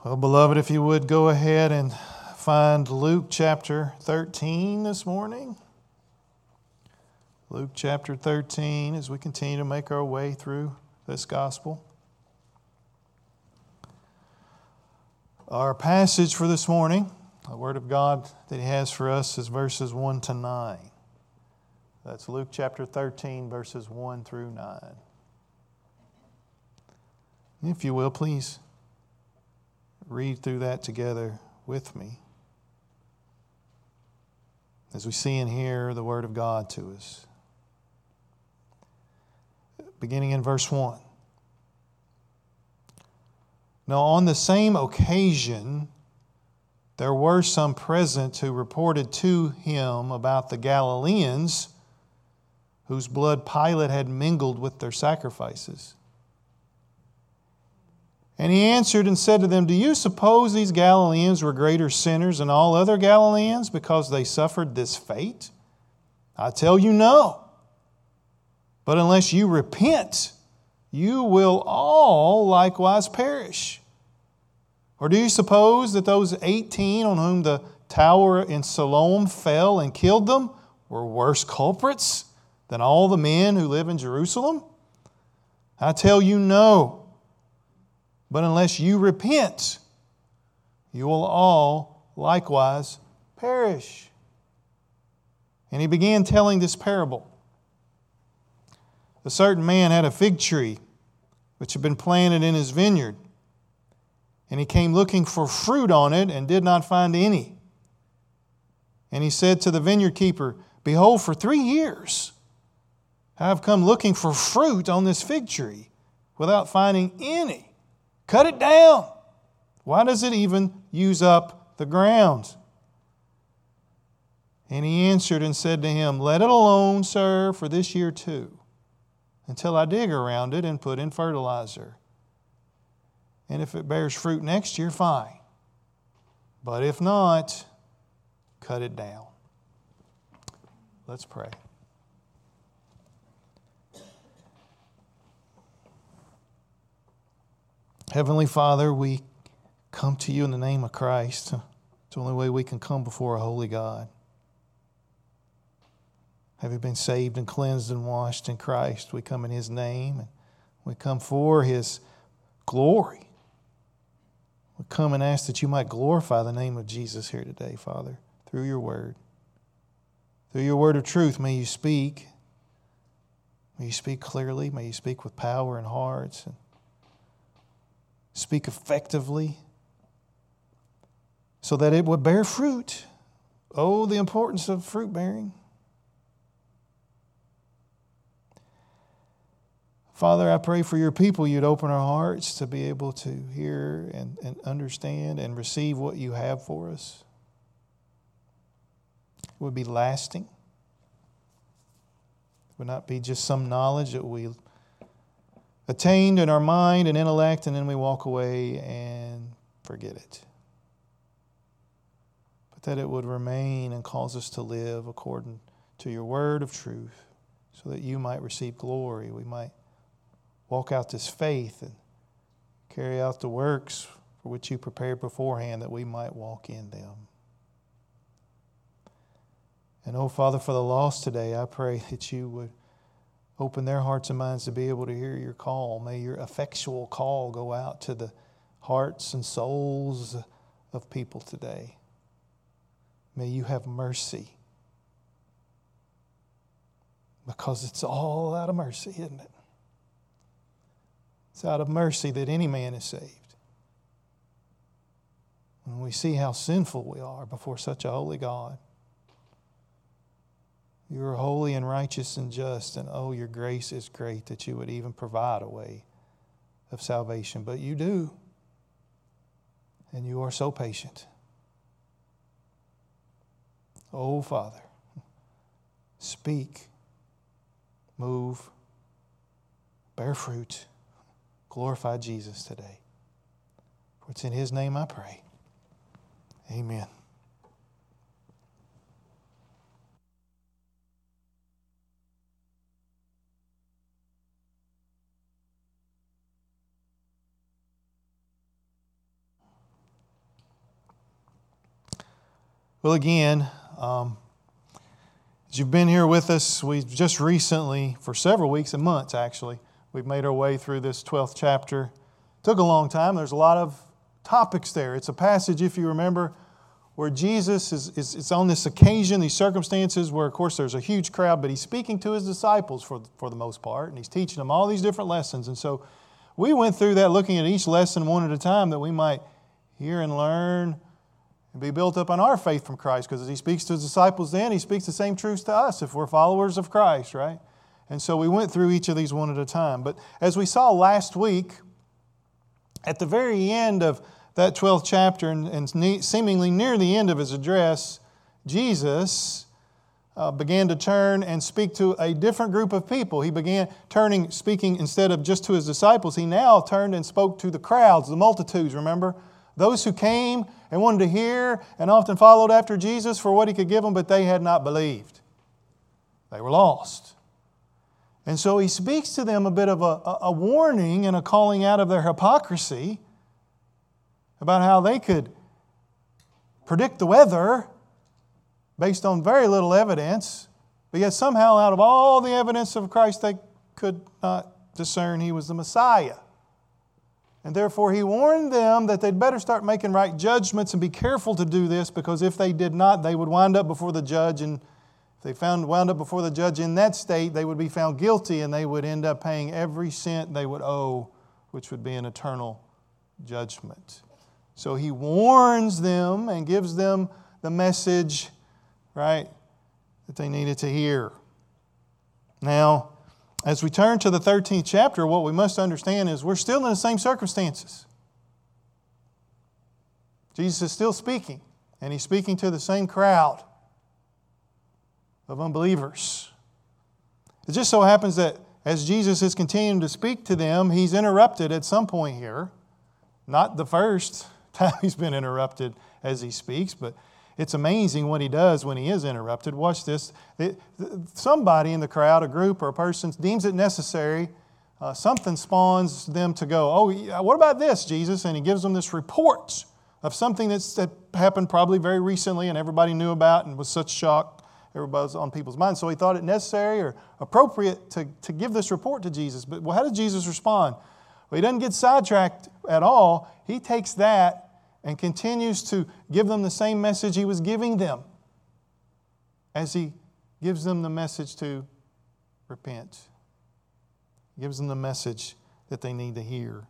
Well, beloved, if you would go ahead and find Luke chapter 13 this morning. Luke chapter 13 as we continue to make our way through this gospel. Our passage for this morning, the Word of God that He has for us, is verses 1 to 9. That's Luke chapter 13, verses 1 through 9. If you will, please read through that together with me as we see and hear the Word of God to us. Beginning in verse 1. Now on the same occasion, there were some present who reported to him about the Galileans whose blood Pilate had mingled with their sacrifices. And he answered and said to them, "Do you suppose these Galileans were greater sinners than all other Galileans because they suffered this fate? I tell you, no. But unless you repent, you will all likewise perish. Or do you suppose that those 18 on whom the tower in Siloam fell and killed them were worse culprits than all the men who live in Jerusalem? I tell you, no. But unless you repent, you will all likewise perish." And he began telling this parable. A certain man had a fig tree which had been planted in his vineyard. And he came looking for fruit on it and did not find any. And he said to the vineyard keeper, "Behold, for 3 years I have come looking for fruit on this fig tree without finding any. Cut it down. Why does it even use up the ground?" And he answered and said to him, "Let it alone, sir, for this year too, until I dig around it and put in fertilizer. And if it bears fruit next year, fine. But if not, cut it down." Let's pray. Heavenly Father, we come to you in the name of Christ. It's the only way we can come before a holy God. Having been saved and cleansed and washed in Christ, we come in His name and we come for His glory. We come and ask that you might glorify the name of Jesus here today, Father, through your word. Through your word of truth, may you speak. May you speak clearly. May you speak with power and hearts. And speak effectively so that it would bear fruit. Oh, the importance of fruit bearing. Father, I pray for your people you'd open our hearts to be able to hear and understand and receive what you have for us. It would be lasting. It would not be just some knowledge that we attained in our mind and intellect, and then we walk away and forget it. But that it would remain and cause us to live according to your word of truth, so that you might receive glory. We might walk out this faith and carry out the works for which you prepared beforehand, that we might walk in them. And oh, Father, for the lost today, I pray that you would open their hearts and minds to be able to hear your call. May your effectual call go out to the hearts and souls of people today. May you have mercy. Because it's all out of mercy, isn't it? It's out of mercy that any man is saved. When we see how sinful we are before such a holy God. You are holy and righteous and just, and oh, your grace is great that you would even provide a way of salvation. But you do, and you are so patient. Oh, Father, speak, move, bear fruit, glorify Jesus today. For it's in His name I pray. Amen. Well, again, as you've been here with us, we've just recently, for several weeks and months actually, we've made our way through this 12th chapter. Took a long time. There's a lot of topics there. It's a passage, if you remember, where Jesus is on this occasion, these circumstances where, of course, there's a huge crowd, but He's speaking to His disciples for the most part, and He's teaching them all these different lessons. And so we went through that looking at each lesson one at a time that we might hear and learn and be built up on our faith from Christ, because as He speaks to His disciples then, He speaks the same truths to us if we're followers of Christ, right? And so we went through each of these one at a time. But as we saw last week, at the very end of that 12th chapter and seemingly near the end of His address, Jesus began to turn and speak to a different group of people. He began speaking instead of just to His disciples. He now turned and spoke to the crowds, the multitudes, remember? Those who came and wanted to hear and often followed after Jesus for what He could give them, but they had not believed. They were lost. And so He speaks to them a bit of a warning and a calling out of their hypocrisy about how they could predict the weather based on very little evidence, but yet somehow out of all the evidence of Christ they could not discern He was the Messiah. And therefore He warned them that they'd better start making right judgments and be careful to do this, because if they did not, they would wind up before the judge, and if they wound up before the judge in that state, they would be found guilty and they would end up paying every cent they would owe, which would be an eternal judgment. So He warns them and gives them the message, right, that they needed to hear. Now, as we turn to the 13th chapter, what we must understand is we're still in the same circumstances. Jesus is still speaking, and He's speaking to the same crowd of unbelievers. It just so happens that as Jesus is continuing to speak to them, He's interrupted at some point here. Not the first time He's been interrupted as He speaks, but it's amazing what He does when He is interrupted. Watch this. Somebody in the crowd, a group or a person, deems it necessary. Something spawns them to go, oh, what about this, Jesus? And He gives them this report of something that happened probably very recently and everybody knew about and was such shock. Everybody was on people's minds. So He thought it necessary or appropriate to give this report to Jesus. But how did Jesus respond? Well, He doesn't get sidetracked at all. He takes that and continues to give them the same message He was giving them as He gives them the message to repent. He gives them the message that they need to hear.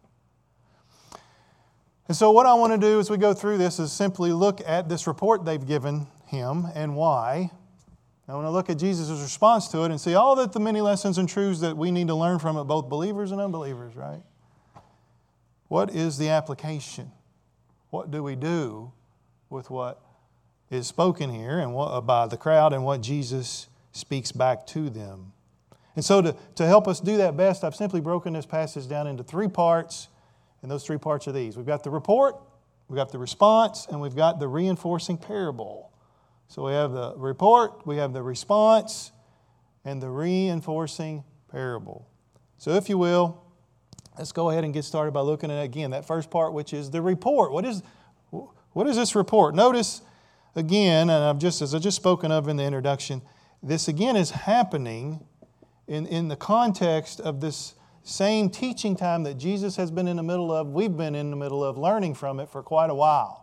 And so what I want to do as we go through this is simply look at this report they've given Him and why. I want to look at Jesus' response to it and see all the many lessons and truths that we need to learn from it, both believers and unbelievers, right? What is the application? What do we do with what is spoken here and by the crowd and what Jesus speaks back to them? And so to help us do that best, I've simply broken this passage down into three parts, and those three parts are these. We've got the report, we've got the response, and we've got the reinforcing parable. So we have the report, we have the response, and the reinforcing parable. So if you will, let's go ahead and get started by looking at, again, that first part, which is the report. What is this report? Notice, again, and as I just spoken of in the introduction, this again is happening in the context of this same teaching time that Jesus has been in the middle of, we've been in the middle of, learning from it for quite a while.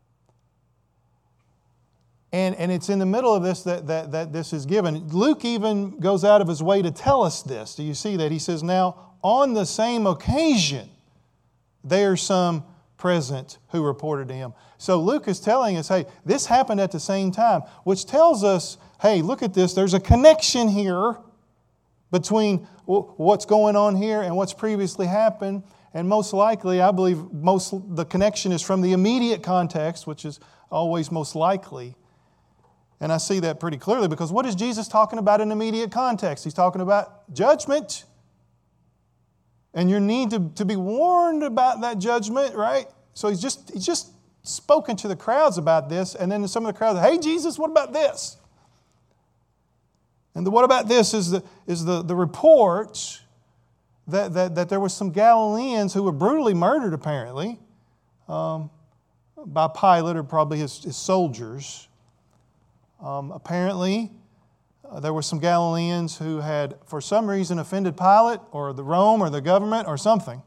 And it's in the middle of this that this is given. Luke even goes out of his way to tell us this. Do you see that? He says, now, on the same occasion, there are some present who reported to Him. So Luke is telling us, hey, this happened at the same time, which tells us, hey, look at this. There's a connection here between what's going on here and what's previously happened. And most likely, I believe, the connection is from the immediate context, which is always most likely. And I see that pretty clearly because what is Jesus talking about in immediate context? He's talking about judgment. And your need to be warned about that judgment, right? So he's just spoken to the crowds about this, and then some of the crowds, hey Jesus, what about this? And the what about this is the report that there was some Galileans who were brutally murdered apparently by Pilate or probably his soldiers. Apparently, there were some Galileans who had, for some reason, offended Pilate or the Rome or the government or something.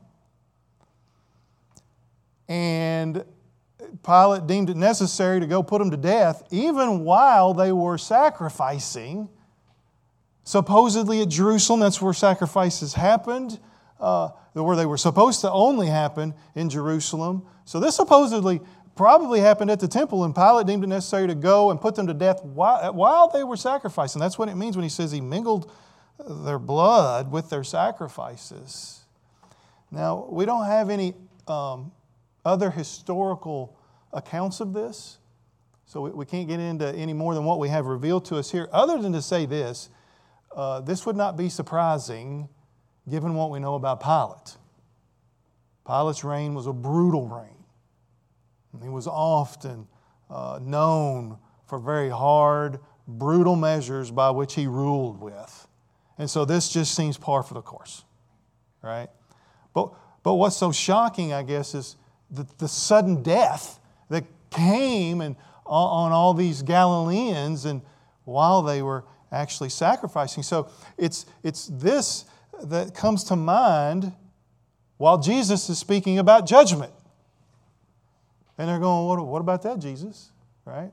And Pilate deemed it necessary to go put them to death, even while they were sacrificing, supposedly at Jerusalem. That's where sacrifices happened, where they were supposed to only happen in Jerusalem. So this supposedly probably happened at the temple, and Pilate deemed it necessary to go and put them to death while they were sacrificing. That's what it means when he says he mingled their blood with their sacrifices. Now, we don't have any other historical accounts of this, so we can't get into any more than what we have revealed to us here, other than to say this. This would not be surprising given what we know about Pilate. Pilate's reign was a brutal reign. He was often known for very hard, brutal measures by which he ruled with. And so this just seems par for the course, right? But what's so shocking, I guess, is the sudden death that came on all these Galileans and while they were actually sacrificing. So it's this that comes to mind while Jesus is speaking about judgment. And they're going, what about that, Jesus? Right?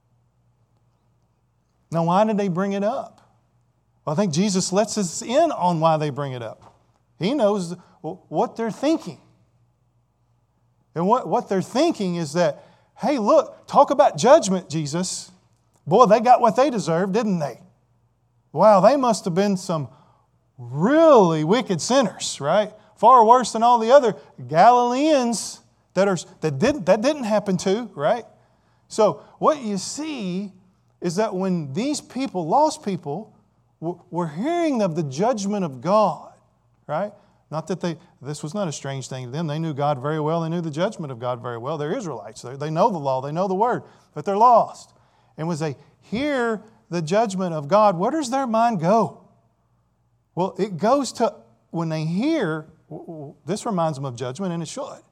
Now, why did they bring it up? Well, I think Jesus lets us in on why they bring it up. He knows what they're thinking. And what they're thinking is that, hey, look, talk about judgment, Jesus. Boy, they got what they deserved, didn't they? Wow, they must have been some really wicked sinners, right? Far worse than all the other Galileans that didn't happen to, right? So what you see is that when these people, lost people, were hearing of the judgment of God, right? Not that this was not a strange thing to them. They knew God very well. They knew the judgment of God very well. They're Israelites. They know the law. They know the Word. But they're lost. And when they hear the judgment of God, where does their mind go? Well, it goes to, when they hear, this reminds them of judgment, and it should.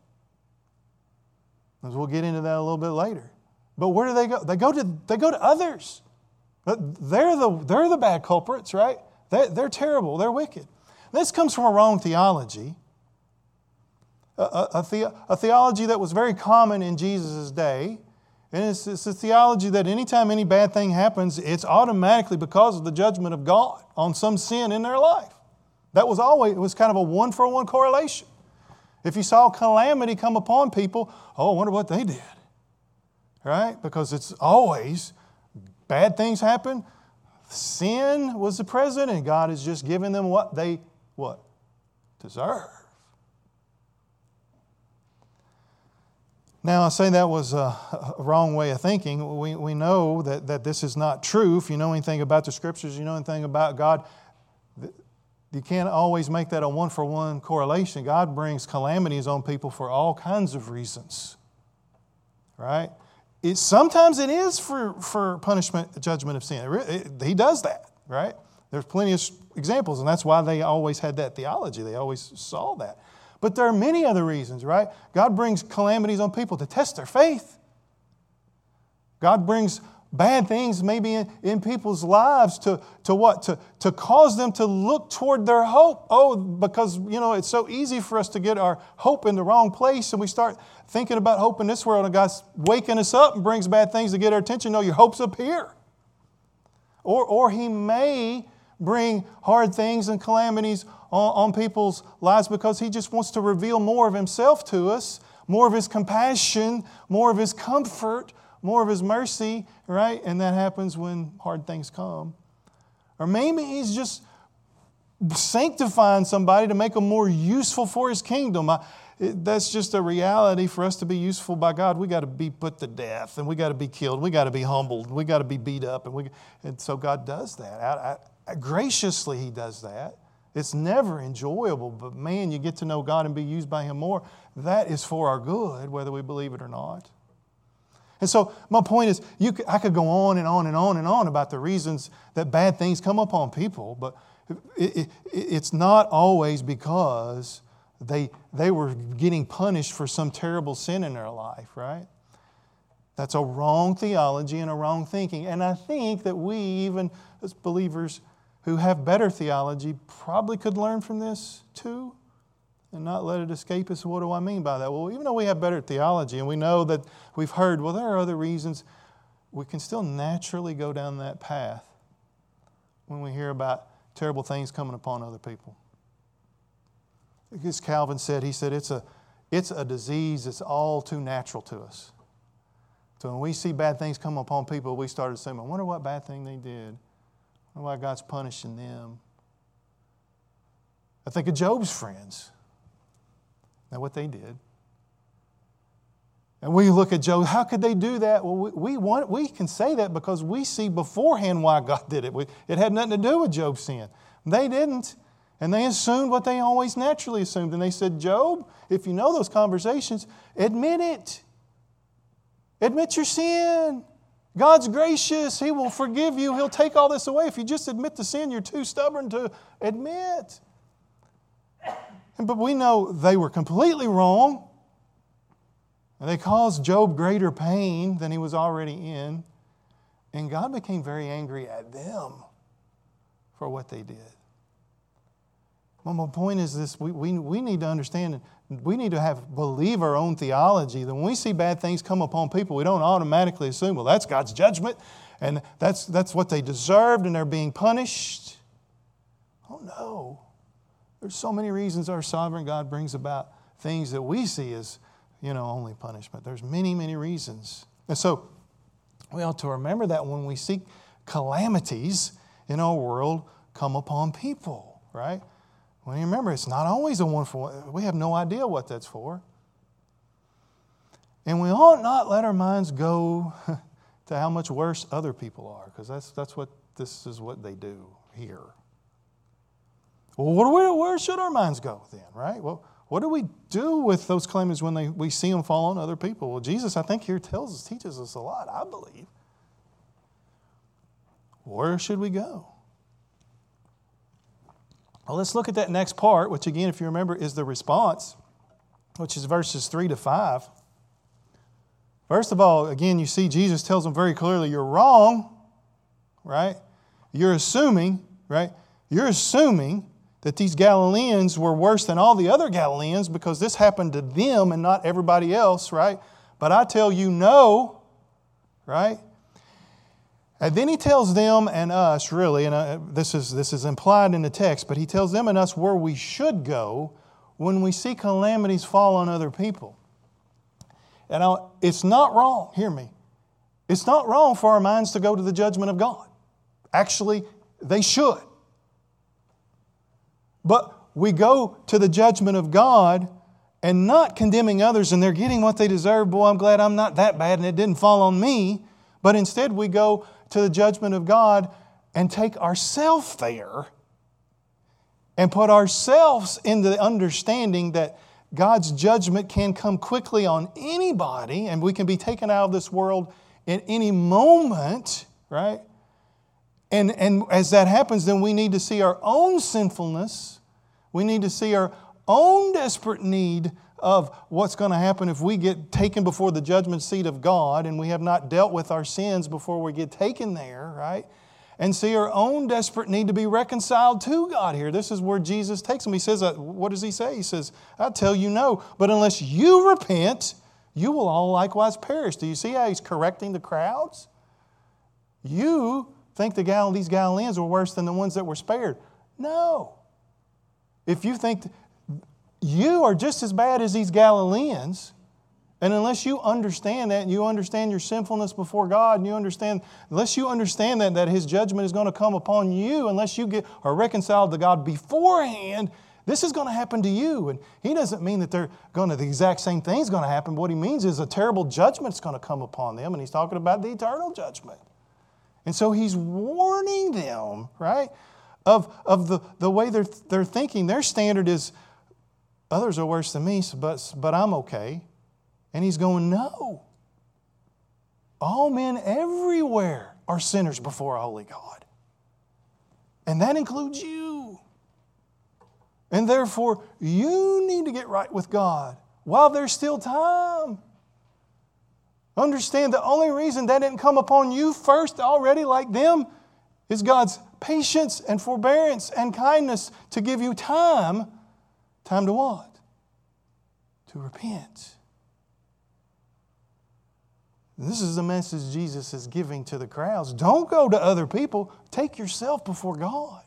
As we'll get into that a little bit later. But where do they go? They go to others. They're the bad culprits, right? They're terrible. They're wicked. This comes from a wrong theology. A theology that was very common in Jesus' day. And it's a theology that anytime any bad thing happens, it's automatically because of the judgment of God on some sin in their life. It was kind of a one-for-one correlation. If you saw calamity come upon people, I wonder what they did. Right? Because it's always bad things happen. Sin was the present, and God is just giving them what they deserve. Now, I say that was a wrong way of thinking. We know that this is not true. If you know anything about the Scriptures, you know anything about God, you can't always make that a one-for-one correlation. God brings calamities on people for all kinds of reasons. Right? Sometimes it is for punishment, judgment of sin. He does that, right? There's plenty of examples, and that's why they always had that theology. They always saw that. But there are many other reasons, right? God brings calamities on people to test their faith. God brings bad things maybe in people's lives to cause them to look toward their hope. Because, it's so easy for us to get our hope in the wrong place, and we start thinking about hope in this world, and God's waking us up and brings bad things to get our attention. No, your hope's up here. Or He may bring hard things and calamities on people's lives because He just wants to reveal more of Himself to us, more of His compassion, more of His comfort, more of His mercy, right? And that happens when hard things come. Or maybe He's just sanctifying somebody to make them more useful for His kingdom. That's just a reality. For us to be useful by God, we got to be put to death, and we got to be killed, we got to be humbled, we got to be beat up, and so God does that. Graciously He does that. It's never enjoyable, but man, you get to know God and be used by Him more. That is for our good, whether we believe it or not. And so my point is, I could go on and on and on and on about the reasons that bad things come upon people, but it's not always because they were getting punished for some terrible sin in their life, right? That's a wrong theology and a wrong thinking. And I think that we, even as believers who have better theology, probably could learn from this too and not let it escape us. What do I mean by that? Well, even though we have better theology and we know that we've heard, well, there are other reasons, we can still naturally go down that path when we hear about terrible things coming upon other people. As Calvin said, he said, it's a disease that's all too natural to us. So when we see bad things come upon people, we start assuming, I wonder what bad thing they did. I wonder why God's punishing them. I think of Job's friends. Now what they did. And we look at Job, how could they do that? Well, we can say that because we see beforehand why God did it. It had nothing to do with Job's sin. They didn't. And they assumed what they always naturally assumed. And they said, Job, if you know those conversations, admit it. Admit your sin. God's gracious. He will forgive you. He'll take all this away. If you just admit the sin, you're too stubborn to admit. But we know they were completely wrong. And they caused Job greater pain than he was already in. And God became very angry at them for what they did. Well, my point is this, we need to understand, we need to believe our own theology. That when we see bad things come upon people, we don't automatically assume, well, that's God's judgment, and that's what they deserved, and they're being punished. Oh, no. There's so many reasons our sovereign God brings about things that we see as, only punishment. There's many, many reasons. And so we ought to remember that when we see calamities in our world come upon people, right? Well, you remember, it's not always a wonderful, we have no idea what that's for. And we ought not let our minds go to how much worse other people are, because this is what they do here. Well, where should our minds go then, right? Well, what do we do with those calamities when we see them fall on other people? Well, Jesus, I think here teaches us a lot, I believe. Where should we go? Well, let's look at that next part, which again, if you remember, is the response, which is verses 3 to 5. First of all, again, you see Jesus tells them very clearly, you're wrong, right? You're assuming, right? You're assuming that these Galileans were worse than all the other Galileans because this happened to them and not everybody else, right? But I tell you no, right? And then he tells them and us, really, and this is implied in the text, but he tells them and us where we should go when we see calamities fall on other people. And it's not wrong, hear me, it's not wrong for our minds to go to the judgment of God. Actually, they should. But we go to the judgment of God and not condemning others and they're getting what they deserve. Boy, I'm glad I'm not that bad and it didn't fall on me. But instead we go to the judgment of God and take ourselves there and put ourselves into the understanding that God's judgment can come quickly on anybody and we can be taken out of this world at any moment, right? And as that happens, then we need to see our own sinfulness. We need to see our own desperate need of what's going to happen if we get taken before the judgment seat of God and we have not dealt with our sins before we get taken there, right? And see our own desperate need to be reconciled to God here. This is where Jesus takes them. He says, what does he say? He says, I tell you no, but unless you repent, you will all likewise perish. Do you see how he's correcting the crowds? You think these Galileans were worse than the ones that were spared. No. If you think you are just as bad as these Galileans, and unless you understand that, and you understand your sinfulness before God, and unless you understand that His judgment is going to come upon you, unless you are reconciled to God beforehand, this is going to happen to you. And He doesn't mean that the exact same thing is going to happen. What He means is a terrible judgment is going to come upon them, and He's talking about the eternal judgment. And so He's warning them, right, of the way they're thinking. Their standard is, others are worse than me, but I'm okay. And He's going, no. All men everywhere are sinners before a holy God. And that includes you. And therefore, you need to get right with God while there's still time. Understand the only reason that didn't come upon you first already like them is God's patience and forbearance and kindness to give you time. Time to what? To repent. This is the message Jesus is giving to the crowds. Don't go to other people. Take yourself before God.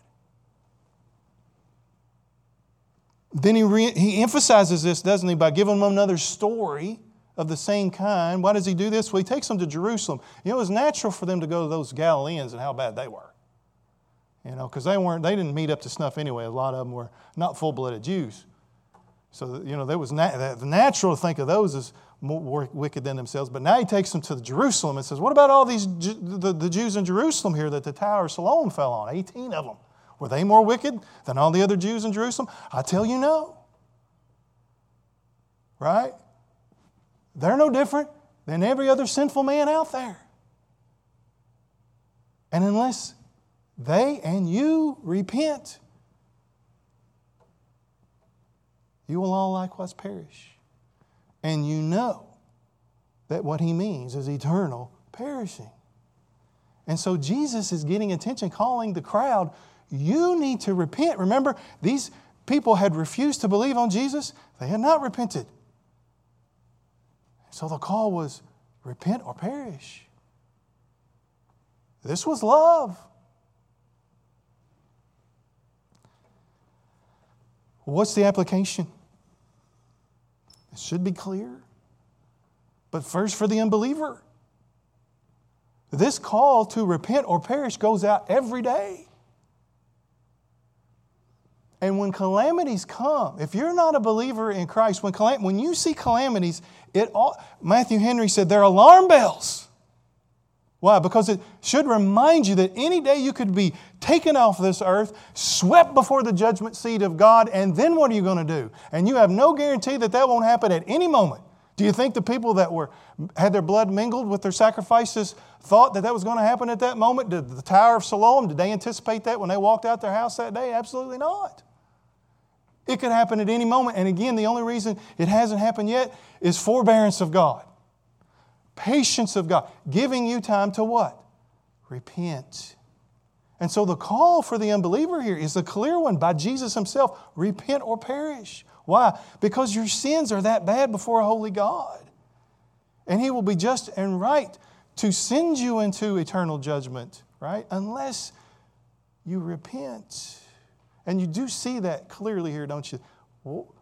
Then he emphasizes this, doesn't he, by giving them another story of the same kind. Why does he do this? Well, he takes them to Jerusalem. You know, it was natural for them to go to those Galileans and how bad they were. You know, because they didn't meet up to snuff anyway. A lot of them were not full-blooded Jews. So, you know, there was the natural to think of those as more wicked than themselves. But now he takes them to Jerusalem and says, what about all these the Jews in Jerusalem here that the Tower of Siloam fell on? 18 of them. Were they more wicked than all the other Jews in Jerusalem? I tell you no. Right? They're no different than every other sinful man out there. And unless they and you repent, you will all likewise perish. And you know that what he means is eternal perishing. And so Jesus is getting attention, calling the crowd, you need to repent. Remember, these people had refused to believe on Jesus. They had not repented. So the call was, repent or perish. This was love. What's the application? It should be clear. But first for the unbeliever. This call to repent or perish goes out every day. And when calamities come, if you're not a believer in Christ, when you see calamities, Matthew Henry said they're alarm bells. Why? Because it should remind you that any day you could be taken off this earth, swept before the judgment seat of God, and then what are you going to do? And you have no guarantee that that won't happen at any moment. Do you think the people that had their blood mingled with their sacrifices thought that was going to happen at that moment? Did the Tower of Siloam, did they anticipate that when they walked out their house that day? Absolutely not. It could happen at any moment. And again, the only reason it hasn't happened yet is forbearance of God. Patience of God. Giving you time to what? Repent. And so the call for the unbeliever here is the clear one by Jesus himself. Repent or perish. Why? Because your sins are that bad before a holy God. And He will be just and right to send you into eternal judgment, right? Unless you repent. And you do see that clearly here, don't you? Well,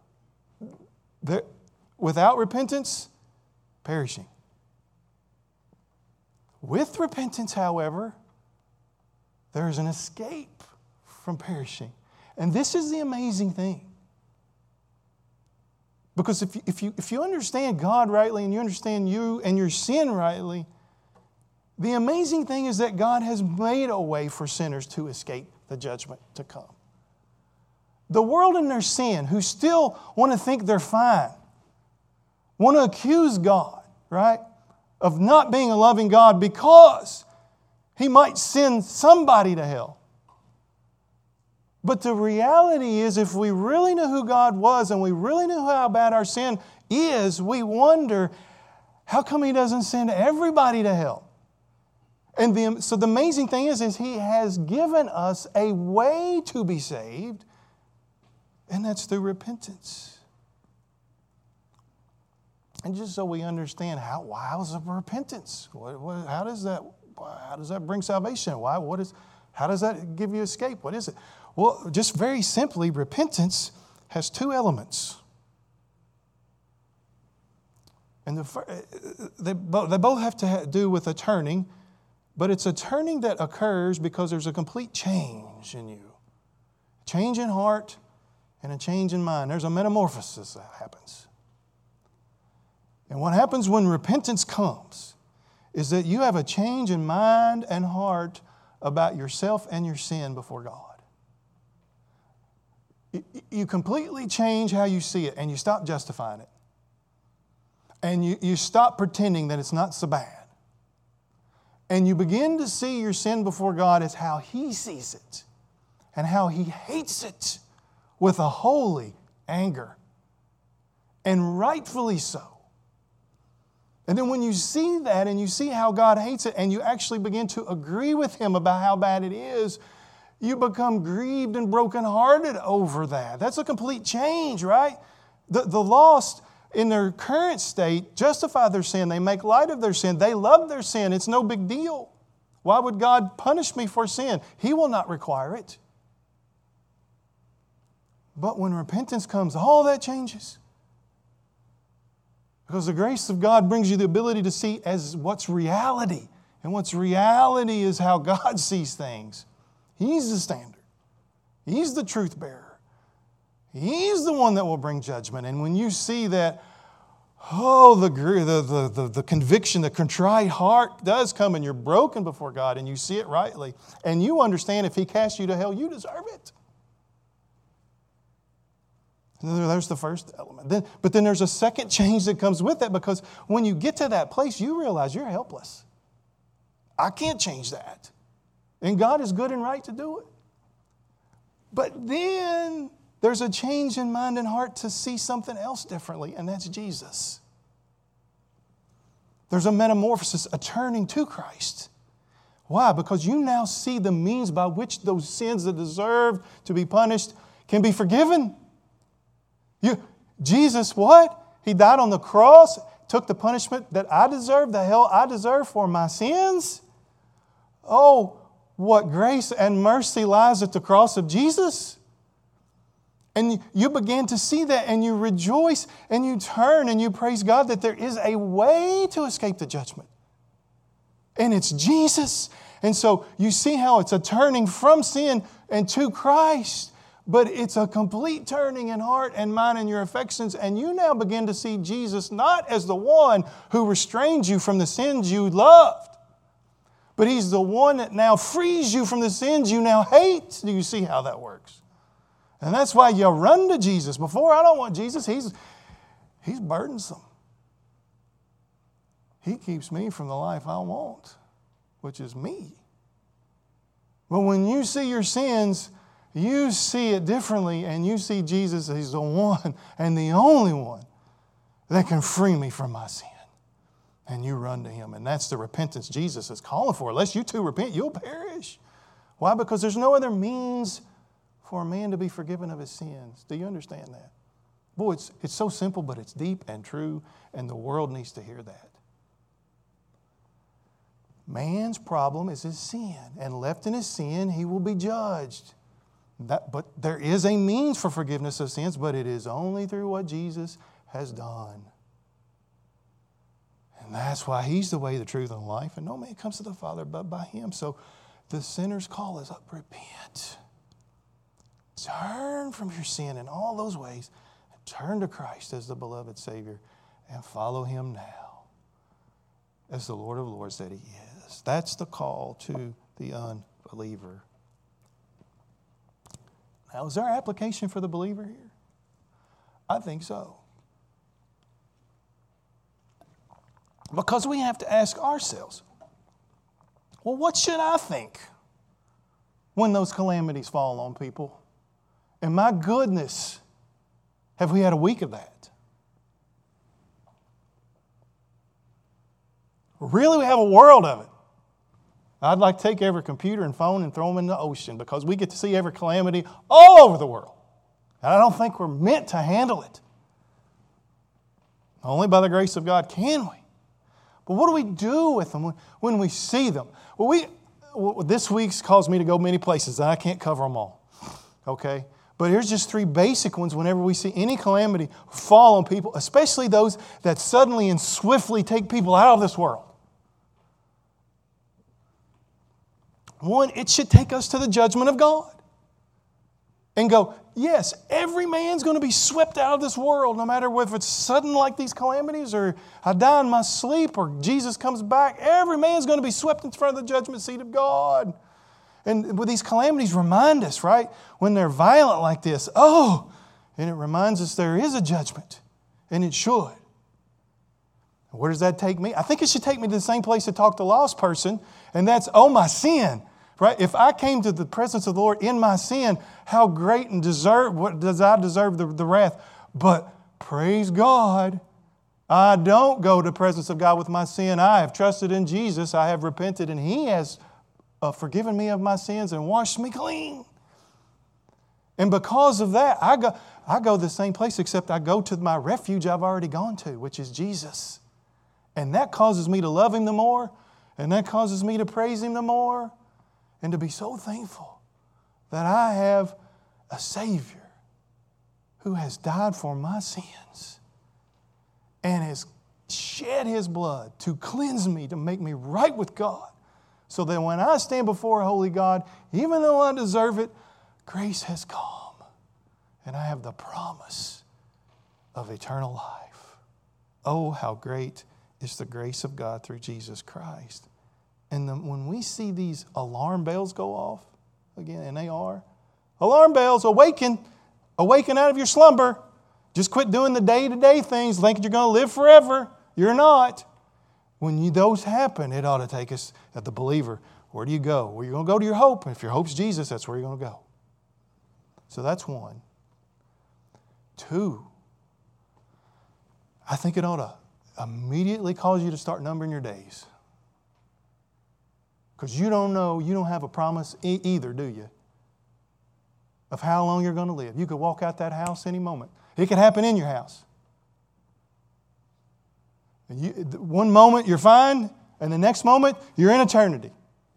without repentance, perishing. With repentance, however, there is an escape from perishing. And this is the amazing thing. Because if you understand God rightly and you understand you and your sin rightly, the amazing thing is that God has made a way for sinners to escape the judgment to come. The world in their sin, who still want to think they're fine, want to accuse God, right, of not being a loving God because He might send somebody to hell. But the reality is, if we really knew who God was and we really knew how bad our sin is, we wonder, how come He doesn't send everybody to hell? And so the amazing thing is He has given us a way to be saved, and that's through repentance. And just so we understand, why is it repentance? How does that bring salvation? How does that give you escape? What is it? Well, just very simply, repentance has two elements. And they both have to do with a turning, but it's a turning that occurs because there's a complete change in you. A change in heart and a change in mind. There's a metamorphosis that happens. And what happens when repentance comes is that you have a change in mind and heart about yourself and your sin before God. You completely change how you see it, and you stop justifying it. And you stop pretending that it's not so bad. And you begin to see your sin before God as how He sees it and how He hates it with a holy anger. And rightfully so. And then when you see that and you see how God hates it and you actually begin to agree with Him about how bad it is, you become grieved and brokenhearted over that. That's a complete change, right? The lost in their current state justify their sin. They make light of their sin. They love their sin. It's no big deal. Why would God punish me for sin? He will not require it. But when repentance comes, all that changes. Because the grace of God brings you the ability to see as what's reality. And what's reality is how God sees things. He's the standard. He's the truth bearer. He's the one that will bring judgment. And when you see that, the conviction, the contrite heart does come and you're broken before God and you see it rightly. And you understand if He casts you to hell, you deserve it. There's the first element. But then there's a second change that comes with that, because when you get to that place, you realize you're helpless. I can't change that. And God is good and right to do it. But then there's a change in mind and heart to see something else differently, and that's Jesus. There's a metamorphosis, a turning to Christ. Why? Because you now see the means by which those sins that deserve to be punished can be forgiven. Jesus, what? He died on the cross, took the punishment that I deserve, the hell I deserve for my sins. Oh, what grace and mercy lies at the cross of Jesus. And you begin to see that and you rejoice and you turn and you praise God that there is a way to escape the judgment. And it's Jesus. And so you see how it's a turning from sin and to Christ. But it's a complete turning in heart and mind and your affections. And you now begin to see Jesus not as the one who restrains you from the sins you loved, but He's the one that now frees you from the sins you now hate. Do you see how that works? And that's why you run to Jesus. Before, I don't want Jesus. He's burdensome. He keeps me from the life I want, which is me. But when you see your sins, you see it differently, and you see Jesus as the one and the only one that can free me from my sin. And you run to Him. And that's the repentance Jesus is calling for. Unless you two repent, you'll perish. Why? Because there's no other means for a man to be forgiven of his sins. Do you understand that? Boy, it's so simple, but it's deep and true, and the world needs to hear that. Man's problem is his sin, and left in his sin, he will be judged. But there is a means for forgiveness of sins, but it is only through what Jesus has done. And that's why He's the way, the truth, and the life. And no man comes to the Father but by Him. So the sinner's call is up, repent. Turn from your sin in all those ways. And turn to Christ as the beloved Savior and follow Him now as the Lord of Lords that He is. That's the call to the unbeliever. Now, is there application for the believer here? I think so. Because we have to ask ourselves, well, what should I think when those calamities fall on people? And my goodness, have we had a week of that? Really, we have a world of it. I'd like to take every computer and phone and throw them in the ocean, because we get to see every calamity all over the world. And I don't think we're meant to handle it. Only by the grace of God can we. But what do we do with them when we see them? Well, this week's caused me to go many places, and I can't cover them all. Okay? But here's just 3 basic ones whenever we see any calamity fall on people, especially those that suddenly and swiftly take people out of this world. One, it should take us to the judgment of God and go, yes, every man's going to be swept out of this world, no matter whether it's sudden like these calamities or I die in my sleep or Jesus comes back. Every man's going to be swept in front of the judgment seat of God. And with these calamities remind us, right, when they're violent like this, and it reminds us there is a judgment, and it should. Where does that take me? I think it should take me to the same place to talk to the lost person, and that's, my sin. Right? If I came to the presence of the Lord in my sin, how great and what does I deserve the wrath? But praise God, I don't go to the presence of God with my sin. I have trusted in Jesus. I have repented, and He has forgiven me of my sins and washed me clean. And because of that, I go to the same place, except I go to my refuge I've already gone to, which is Jesus. And that causes me to love Him the more, and that causes me to praise Him the more, and to be so thankful that I have a Savior who has died for my sins and has shed His blood to cleanse me, to make me right with God, so that when I stand before a holy God, even though I deserve it, grace has come, and I have the promise of eternal life. Oh, how great is the grace of God through Jesus Christ. And when we see these alarm bells go off, again, and they are, alarm bells, awaken out of your slumber. Just quit doing the day-to-day things, thinking you're going to live forever. You're not. When those happen, it ought to take us, at the believer, where do you go? Well, you're going to go to your hope. If your hope's Jesus, that's where you're going to go. So that's one. Two, I think it ought to immediately cause you to start numbering your days. Because you don't know, you don't have a promise either, do you? Of how long you're going to live. You could walk out that house any moment. It could happen in your house. And one moment you're fine, and the next moment you're in eternity.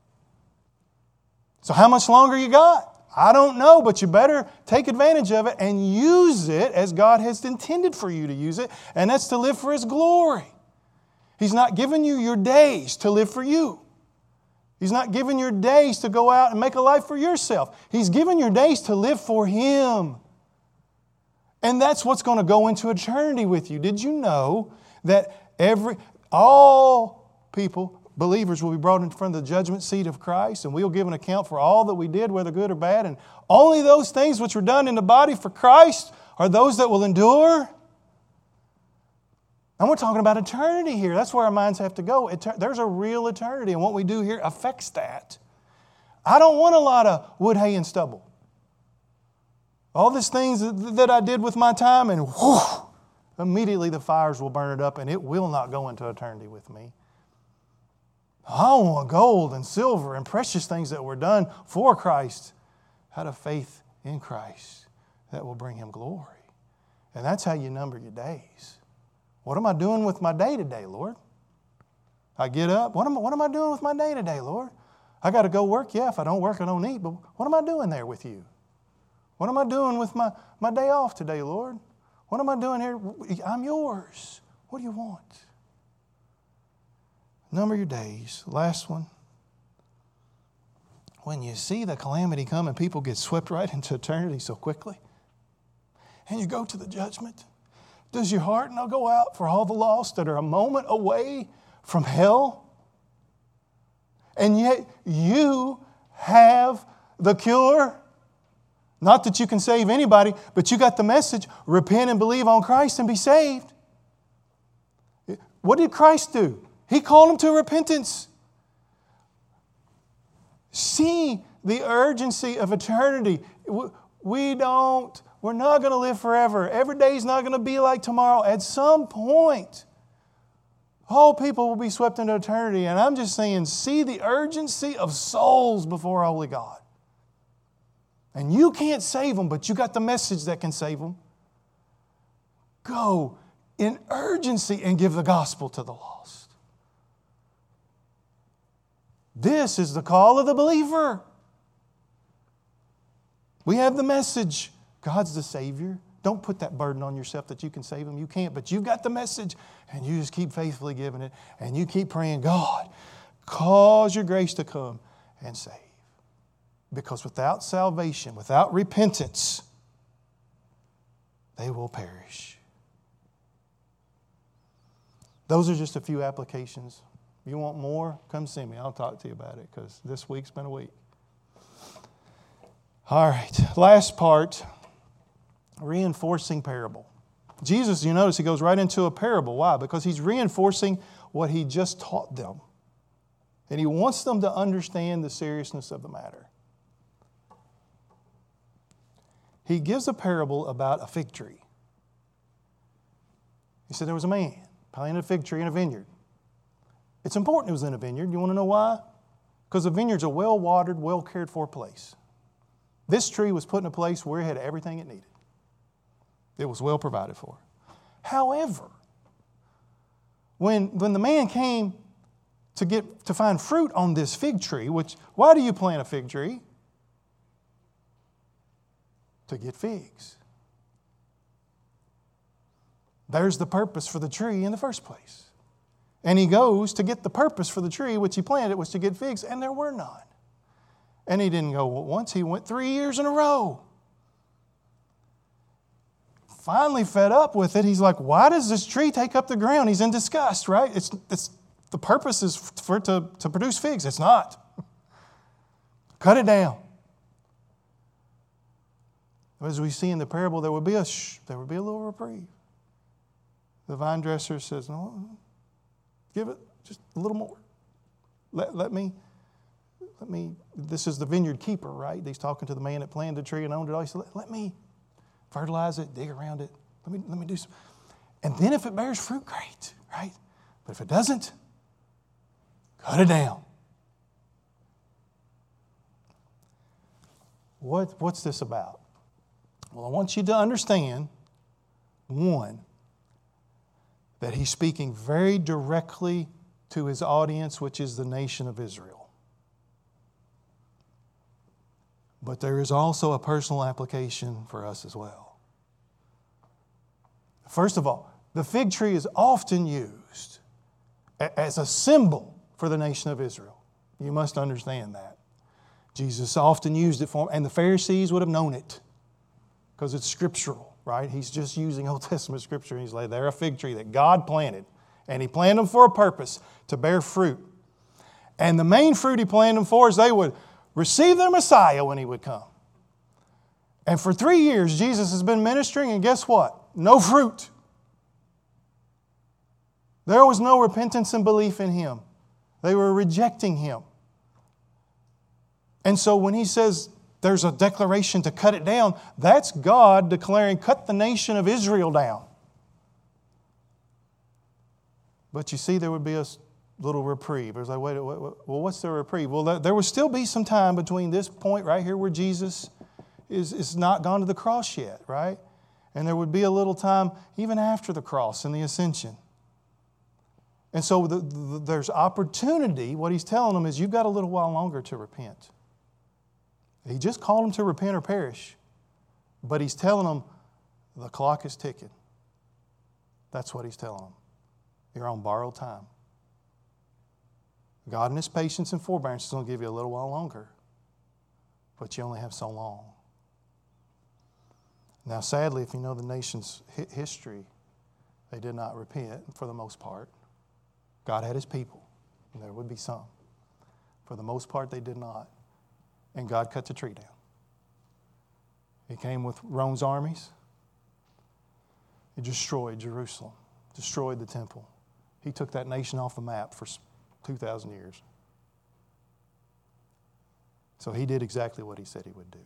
So how much longer you got? I don't know, but you better take advantage of it and use it as God has intended for you to use it, and that's to live for His glory. He's not giving you your days to live for you. He's not giving your days to go out and make a life for yourself. He's giving your days to live for Him. And that's what's going to go into eternity with you. Did you know that all people, believers, will be brought in front of the judgment seat of Christ, and we'll give an account for all that we did, whether good or bad, and only those things which were done in the body for Christ are those that will endure? And we're talking about eternity here. That's where our minds have to go. There's a real eternity, and what we do here affects that. I don't want a lot of wood, hay, and stubble. All these things that I did with my time, and whoo, immediately the fires will burn it up, and it will not go into eternity with me. I want gold and silver and precious things that were done for Christ out of faith in Christ that will bring Him glory. And that's how you number your days. What am I doing with my day-to-day, Lord? I get up. What am I doing with my day-to-day, Lord? I got to go work. Yeah, if I don't work, I don't eat. But what am I doing there with you? What am I doing with my day off today, Lord? What am I doing here? I'm yours. What do you want? Number your days. Last one. When you see the calamity come and people get swept right into eternity so quickly, and you go to the judgment, does your heart not go out for all the lost that are a moment away from hell? And yet you have the cure. Not that you can save anybody, but you got the message. Repent and believe on Christ and be saved. What did Christ do? He called them to repentance. See the urgency of eternity. We're not going to live forever. Every day is not going to be like tomorrow. At some point, all people will be swept into eternity. And I'm just saying, see the urgency of souls before a holy God. And you can't save them, but you got the message that can save them. Go in urgency and give the gospel to the lost. This is the call of the believer. We have the message. God's the Savior. Don't put that burden on yourself that you can save them. You can't, but you've got the message, and you just keep faithfully giving it, and you keep praying, God, cause your grace to come and save. Because without salvation, without repentance, they will perish. Those are just a few applications. If you want more, come see me. I'll talk to you about it because this week's been a week. All right, last part, reinforcing parable. Jesus, you notice he goes right into a parable. Why? Because he's reinforcing what he just taught them. And he wants them to understand the seriousness of the matter. He gives a parable about a fig tree. He said there was a man planted a fig tree in a vineyard. It's important it was in a vineyard. You want to know why? Because a vineyard's a well-watered, well-cared-for place. This tree was put in a place where it had everything it needed. It was well provided for. However, when the man came to find fruit on this fig tree, which, why do you plant a fig tree? To get figs. There's the purpose for the tree in the first place. And he goes to get the purpose for the tree, which he planted, was to get figs, and there were none. And he didn't go once, he went 3 years in a row. Finally fed up with it, he's like, why does this tree take up the ground? He's in disgust, right? It's the purpose is for it to produce figs. It's not. Cut it down. As we see in the parable, there would be a little reprieve. The vine dresser says, no, give it just a little more. Let me, this is the vineyard keeper, right? He's talking to the man that planted the tree and owned it all. He said, let me fertilize it, dig around it. Let me do some. And then if it bears fruit, great, right? But if it doesn't, cut it down. What's this about? Well, I want you to understand, one, that he's speaking very directly to his audience, which is the nation of Israel. But there is also a personal application for us as well. First of all, the fig tree is often used as a symbol for the nation of Israel. You must understand that. Jesus often used it for, and the Pharisees would have known it because it's scriptural, right? He's just using Old Testament scripture. He's like, they're a fig tree that God planted, and He planted them for a purpose, to bear fruit. And the main fruit He planted them for is they would receive their Messiah when He would come. And for 3 years, Jesus has been ministering, and guess what? No fruit. There was no repentance and belief in Him. They were rejecting Him. And so when He says there's a declaration to cut it down, that's God declaring, cut the nation of Israel down. But you see, there would be a little reprieve. There's like, wait, well, what's the reprieve? Well, there would still be some time between this point right here where Jesus is not gone to the cross yet, right? And there would be a little time even after the cross and the ascension. And so there's opportunity. What He's telling them is, you've got a little while longer to repent. He just called them to repent or perish. But He's telling them the clock is ticking. That's what He's telling them. You're on borrowed time. God in His patience and forbearance is going to give you a little while longer. But you only have so long. Now, sadly, if you know the nation's history, they did not repent for the most part. God had His people, and there would be some. For the most part, they did not. And God cut the tree down. He came with Rome's armies. He destroyed Jerusalem, destroyed the temple. He took that nation off the map for 2,000 years. So He did exactly what He said He would do.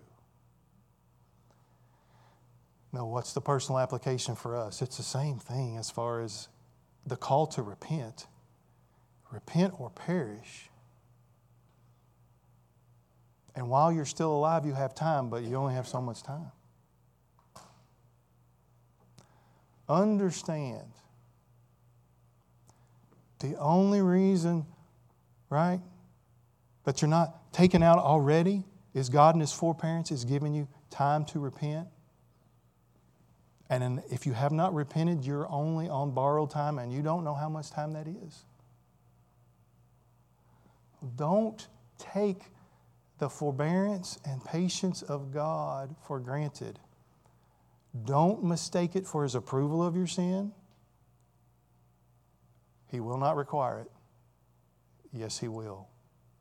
Now, what's the personal application for us? It's the same thing as far as the call to repent. Repent or perish. And while you're still alive, you have time, but you only have so much time. Understand, the only reason, right, that you're not taken out already is God in His forbearance is giving you time to repent. And if you have not repented, you're only on borrowed time, and you don't know how much time that is. Don't take the forbearance and patience of God for granted. Don't mistake it for His approval of your sin. He will not require it. Yes, He will.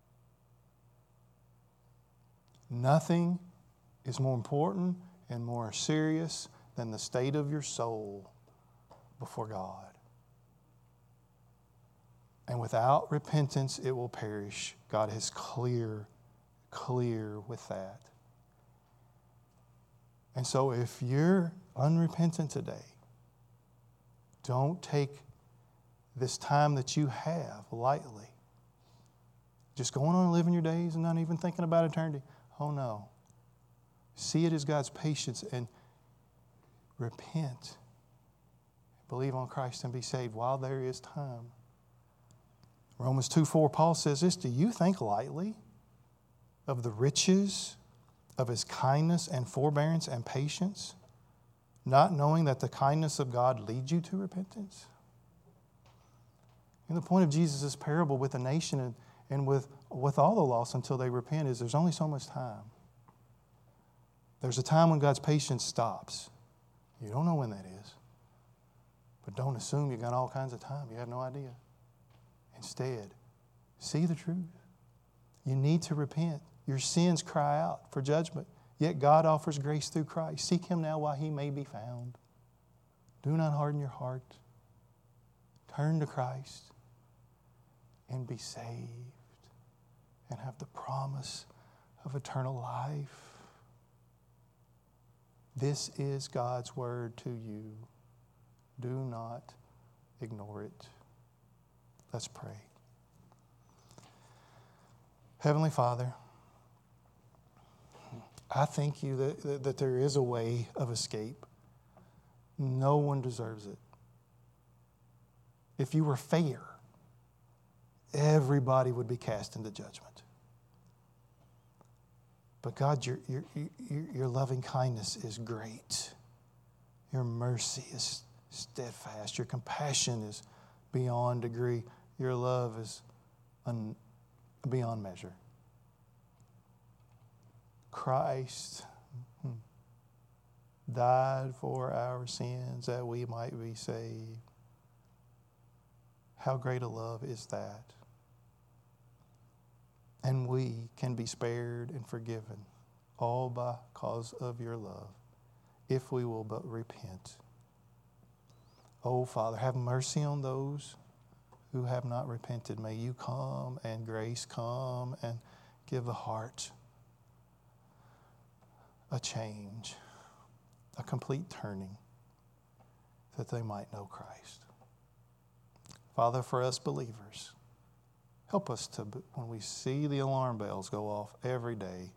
Nothing is more important and more serious than the state of your soul before God. And without repentance, it will perish. God is clear with that. And so if you're unrepentant today, don't take this time that you have lightly. Just going on and living your days and not even thinking about eternity. Oh no. See it as God's patience and repent. Believe on Christ and be saved while there is time. Romans 2:4, Paul says this, do you think lightly of the riches of His kindness and forbearance and patience, not knowing that the kindness of God leads you to repentance? And the point of Jesus' parable with the nation and with all the lost until they repent is there's only so much time. There's a time when God's patience stops. You don't know when that is. But don't assume you got all kinds of time. You have no idea. Instead, see the truth. You need to repent. Your sins cry out for judgment. Yet God offers grace through Christ. Seek Him now while He may be found. Do not harden your heart. Turn to Christ and be saved and have the promise of eternal life. This is God's word to you. Do not ignore it. Let's pray. Heavenly Father, I thank you that there is a way of escape. No one deserves it. If you were fair, everybody would be cast into judgment. But God, your loving kindness is great. Your mercy is steadfast. Your compassion is beyond degree. Your love is beyond measure. Christ died for our sins that we might be saved. How great a love is that? And we can be spared and forgiven all because of your love, if we will but repent. Oh, Father, have mercy on those who have not repented. May you come and grace come and give the heart a change, a complete turning, that they might know Christ. Father, for us believers, help us to, when we see the alarm bells go off every day,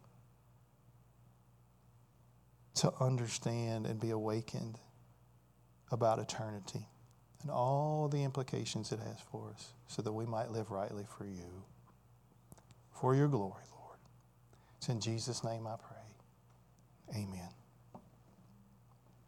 to understand and be awakened about eternity and all the implications it has for us, so that we might live rightly for you, for your glory, Lord. It's in Jesus' name I pray. Amen.